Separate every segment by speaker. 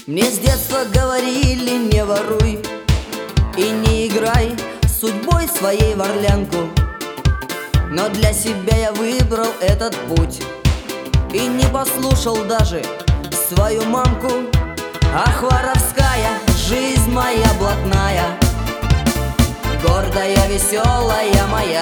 Speaker 1: Мне с детства говорили: не воруй и не играй с судьбой своей в орлянку. Но для себя я выбрал этот путь и не послушал даже свою мамку. Ах, воровская жизнь моя блатная, гордая, веселая моя,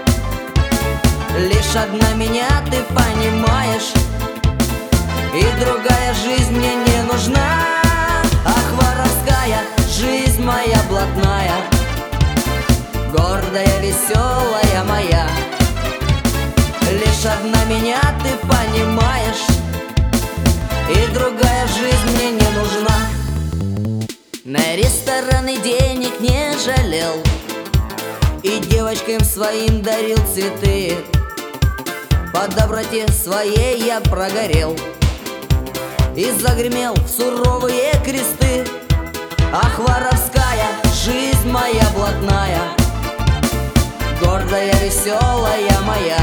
Speaker 1: лишь одна меня ты понимаешь, и другая жизнь мне не нужна. Ах, воровская жизнь моя блатная, гордая, веселая моя, лишь одна меня ты понимаешь, и другая жизнь мне не нужна. На рестораны денег не жалел и девочкам своим дарил цветы. По доброте своей я прогорел и загремел в суровые кресты. Ах, воровская жизнь моя блатная, гордая, веселая моя,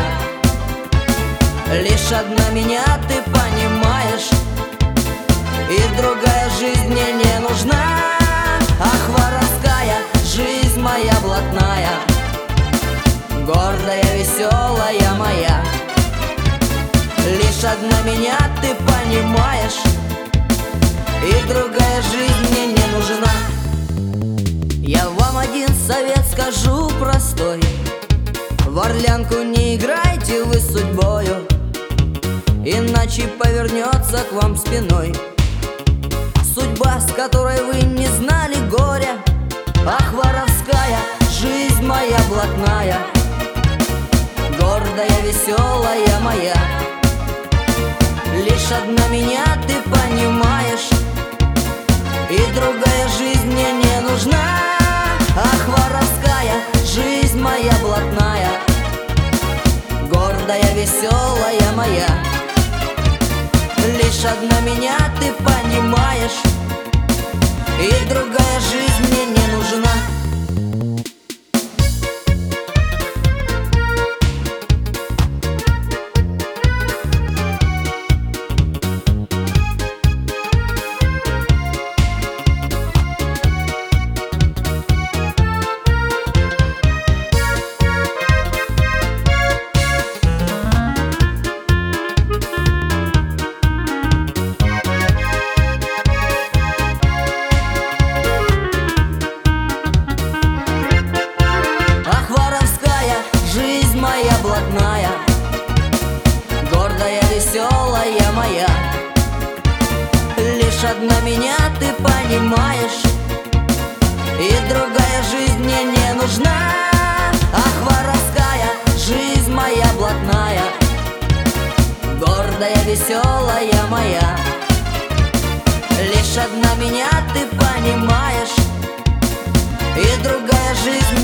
Speaker 1: лишь одна меня ты понимаешь, и другая жизнь мне не нужна. Ах, воровская жизнь моя блатная, гордая, веселая моя, лишь одна меня ты понимаешь, и другая жизнь мне не нужна. Я вам один совет скажу простой: в орлянку не играйте вы с судьбою, иначе повернется к вам спиной судьба, с которой вы не знали горя. Ах, воровская жизнь моя блатная, гордая, веселая моя, лишь одна меня ты понимаешь, и другая жизнь мне не нужна. Ах, воровская жизнь моя блатная, гордая, веселая моя, лишь одна меня ты понимаешь, и другая жизнь мне не нужна. Моя блатная, гордая, веселая моя, лишь одна меня ты понимаешь, и другая жизнь мне не нужна. Ах, воровская жизнь моя блатная, гордая, веселая моя, лишь одна меня ты понимаешь, и другая жизнь